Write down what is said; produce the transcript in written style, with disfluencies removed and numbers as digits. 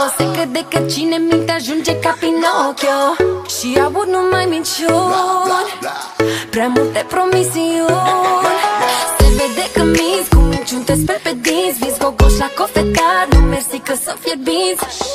Se crede că cine minte ajunge ca Pinocchio și aud numai minciuni, prea multe promisiuni. Se vede că minți, cu minciuni te speli pe dinți. Vis gogoși la cofetar, nu mersi că să fierbinți.